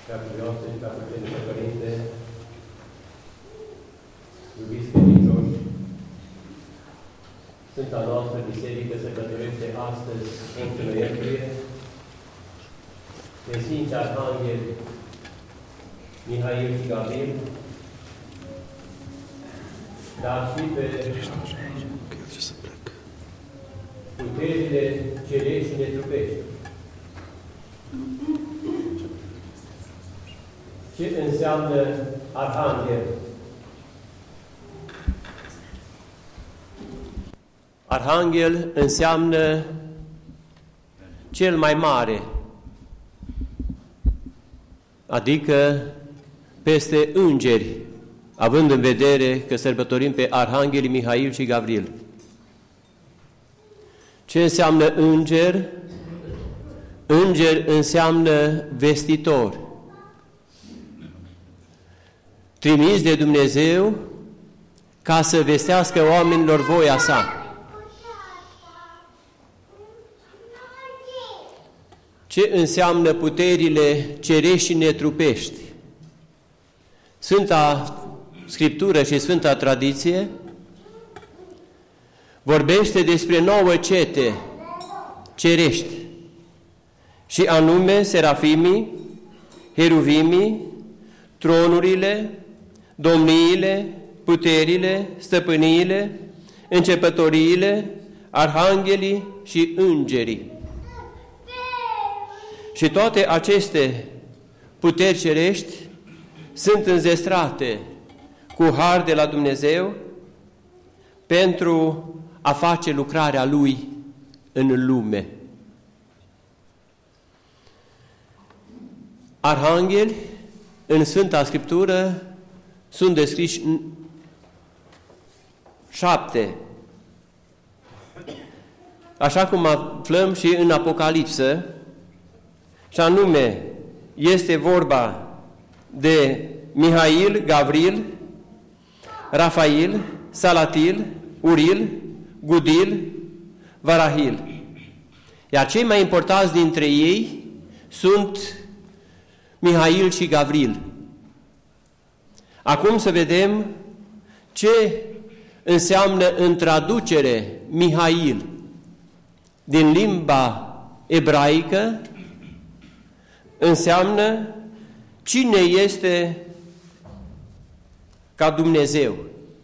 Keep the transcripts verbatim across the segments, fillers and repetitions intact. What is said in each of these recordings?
Preacuvioase și Preacucernice Părinte, iubiți credincioși, Sfânta noastră Biserică sărbătorește astăzi, opt noiembrie, pe Sfinții Arhangheli Mihail și Gavril, dar și pe puterile cerești și netrupești. Ce înseamnă Arhanghel? Arhanghel înseamnă cel mai mare, adică peste îngeri, având în vedere că sărbătorim pe Arhanghelii Mihail și Gavril. Ce înseamnă înger? Înger înseamnă vestitor, trimis de Dumnezeu ca să vestească oamenilor voia sa. Ce înseamnă puterile cerești și netrupești? Sfânta Scriptură și Sfânta Tradiție vorbește despre nouă cete cerești, și anume serafimii, heruvimii, tronurile, domniile, puterile, stăpâniile, începătoriile, arhanghelii și îngerii. Și toate aceste puteri cerești sunt înzestrate cu har de la Dumnezeu pentru a face lucrarea Lui în lume. Arhangheli, în Sfânta Scriptură, sunt descriși șapte, așa cum aflăm și în Apocalipsă, și anume este vorba de Mihail, Gavril, Rafail, Salatil, Uril, Gudil, Varahil. Iar cei mai importanți dintre ei sunt Mihail și Gavril. Acum să vedem ce înseamnă în traducere Mihail din limba ebraică. Înseamnă cine este ca Dumnezeu.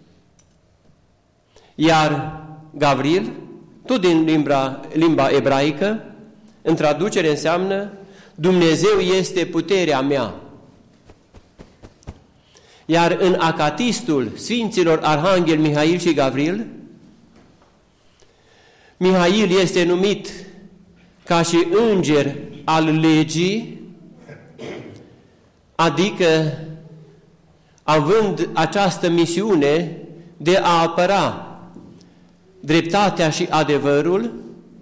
Iar Gavril, tot din limba, limba ebraică, în traducere înseamnă Dumnezeu este puterea mea. Iar în acatistul Sfinților Arhanghel Mihail și Gavril, Mihail este numit ca și înger al legii, adică având această misiune de a apăra dreptatea și adevărul,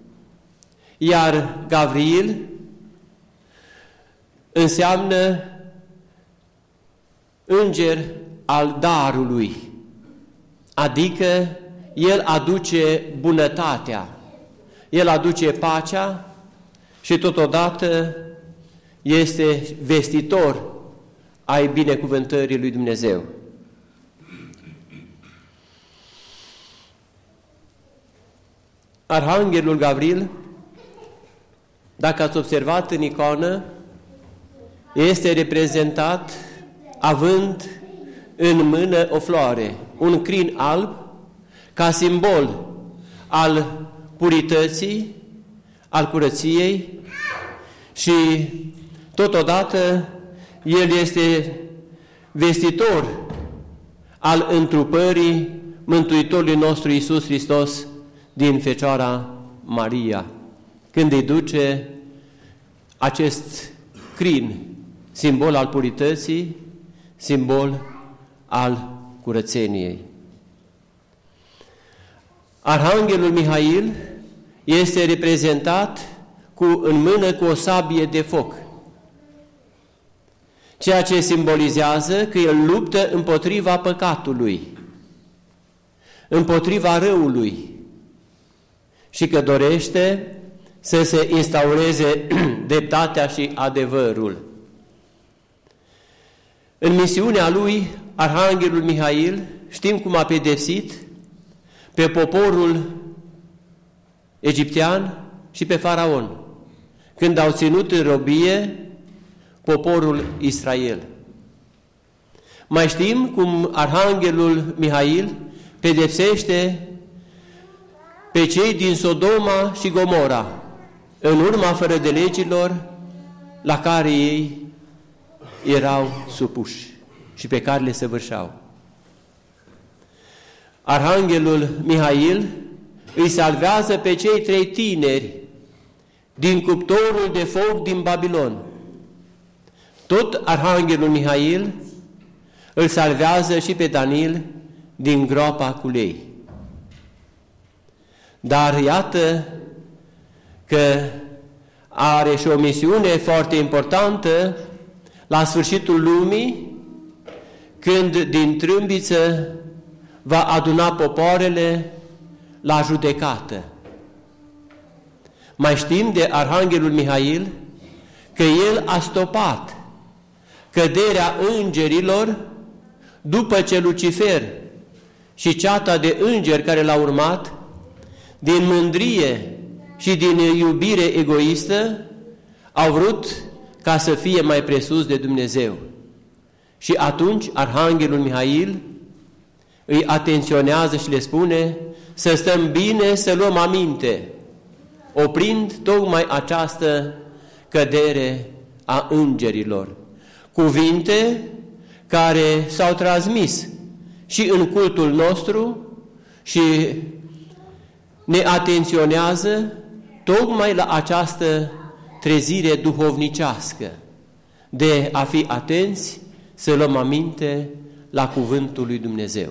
iar Gavril înseamnă înger al darului, adică el aduce bunătatea, el aduce pacea și totodată este vestitor ai binecuvântării lui Dumnezeu. Arhanghelul Gavril, dacă ați observat în icoană, este reprezentat având în mână o floare, un crin alb, ca simbol al purității, al curăției, și totodată el este vestitor al întrupării Mântuitorului nostru Iisus Hristos din Fecioara Maria, când îi duce acest crin, simbol al purității, simbol al curățeniei. Arhanghelul Mihail este reprezentat cu, în mână cu o sabie de foc, ceea ce simbolizează că el luptă împotriva păcatului, împotriva răului, și că dorește să se instaureze dreptatea și adevărul. În misiunea lui, Arhanghelul Mihail, știm cum a pedepsit pe poporul egiptean și pe faraon, când au ținut în robie poporul Israel. Mai știm cum Arhanghelul Mihail pedepsește pe cei din Sodoma și Gomora, în urma fără de legilor la care ei erau supuși și pe care le săvârșeau. Arhanghelul Mihail îi salvează pe cei trei tineri din cuptorul de foc din Babilon. Tot Arhanghelul Mihail îl salvează și pe Daniel din groapa cu lei. Dar iată că are și o misiune foarte importantă la sfârșitul lumii, când din trâmbiță va aduna popoarele la judecată. Mai știm de Arhanghelul Mihail că el a stopat căderea îngerilor după ce Lucifer și ceata de îngeri care l-a urmat, din mândrie și din iubire egoistă, au vrut ca să fie mai presus de Dumnezeu. Și atunci Arhanghelul Mihail îi atenționează și le spune să stăm bine, să luăm aminte, oprind tocmai această cădere a îngerilor. Cuvinte care s-au transmis și în cultul nostru și ne atenționează tocmai la această trezire duhovnicească, de a fi atenți să luăm aminte la cuvântul lui Dumnezeu.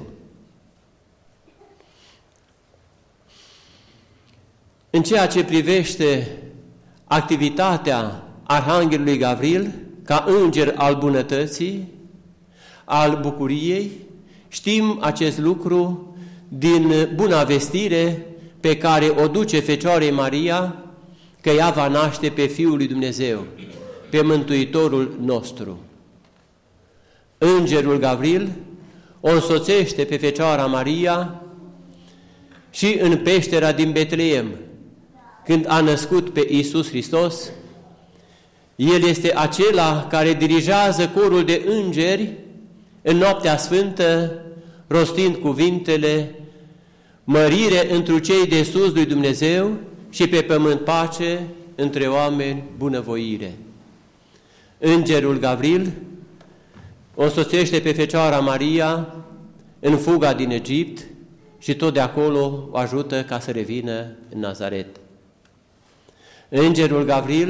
În ceea ce privește activitatea Arhanghelului Gavril ca înger al bunătății, al bucuriei, știm acest lucru din buna vestire pe care o duce Fecioarei Maria, că ea va naște pe Fiul lui Dumnezeu, pe Mântuitorul nostru. Îngerul Gavril o însoțește pe Fecioara Maria și în peștera din Betleem, când a născut pe Iisus Hristos. El este acela care dirigează corul de îngeri în noaptea sfântă, rostind cuvintele: mărire întru cei de sus lui Dumnezeu și pe pământ pace între oameni bunăvoire. Îngerul Gavril o însoțește pe Fecioara Maria în fuga din Egipt și tot de acolo o ajută ca să revină în Nazaret. Îngerul Gavril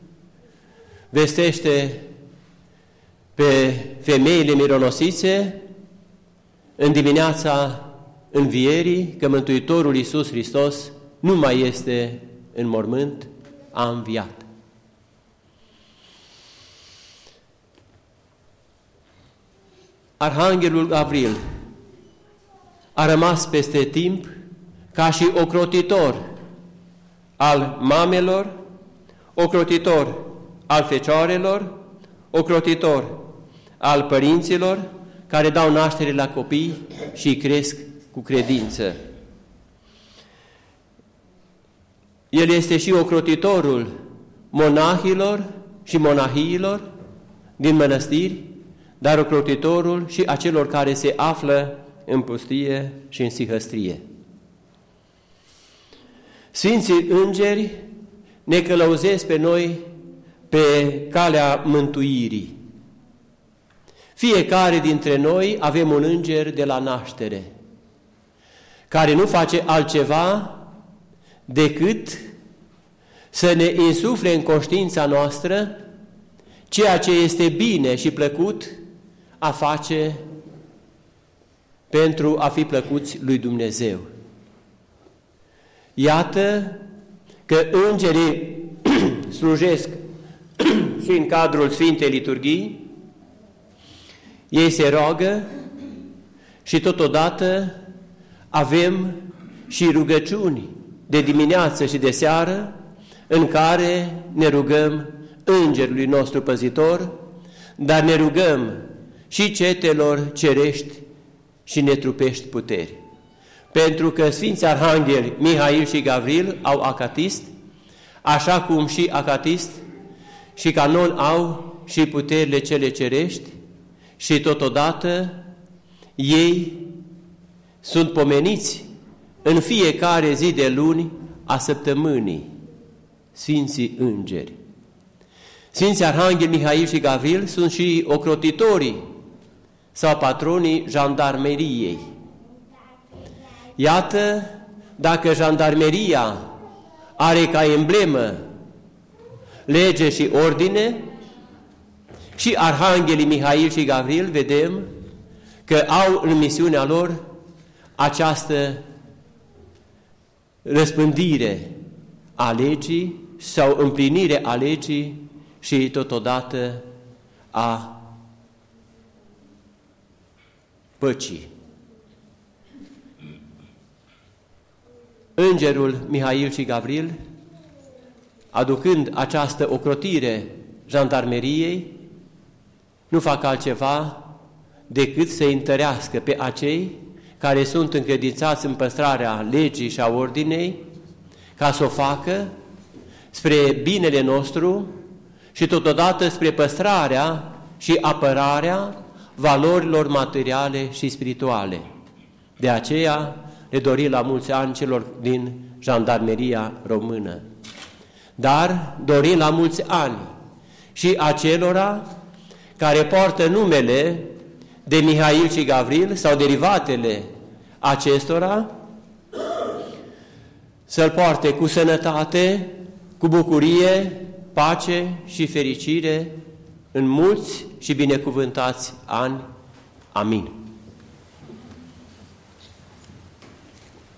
vestește pe femeile mironosițe în dimineața învierii că Mântuitorul Iisus Hristos nu mai este în mormânt, a înviat. Arhanghelul Gavril a rămas peste timp ca și ocrotitor al mamelor, ocrotitor al fecioarelor, ocrotitor al părinților care dau naștere la copii și îi cresc cu credință. El este și ocrotitorul monahilor și monahiilor din mănăstiri, dar ocrotitorul și a celor care se află în pustie și în sihăstrie. Sfinții îngeri ne călăuzesc pe noi pe calea mântuirii. Fiecare dintre noi avem un înger de la naștere, care nu face altceva decât să ne insufle în conștiința noastră ceea ce este bine și plăcut a face pentru a fi plăcuți lui Dumnezeu. Iată că îngerii slujesc și în cadrul Sfintei Liturghii, ei se roagă și totodată avem și rugăciuni de dimineață și de seară în care ne rugăm Îngerului nostru păzitor, dar ne rugăm și cetelor cerești și netrupești puteri. Pentru că Sfinții Arhangheli Mihail și Gavril au acatist, așa cum și acatist și canon au și puterile cele cerești, și totodată ei sunt pomeniți în fiecare zi de luni a săptămânii, Sfinții Îngeri. Sfinții Arhangheli Mihail și Gavril sunt și ocrotitorii sau patronii jandarmeriei. Iată, dacă jandarmeria are ca emblemă lege și ordine, și Arhanghelii Mihail și Gavril vedem că au în misiunea lor această răspândire a legii sau împlinire a legii și totodată a păcii. Îngerul Mihail și Gavril, aducând această ocrotire jandarmeriei, nu fac altceva decât să întărească pe acei care sunt încredințați în păstrarea legii și a ordinei, ca să o facă spre binele nostru și totodată spre păstrarea și apărarea valorilor materiale și spirituale. De aceea le dori la mulți ani celor din jandarmeria română. Dar dorim la mulți ani și acelora care poartă numele de Mihail și Gavril sau derivatele acestora, să-l poarte cu sănătate, cu bucurie, pace și fericire în mulți și binecuvântați ani. Amin.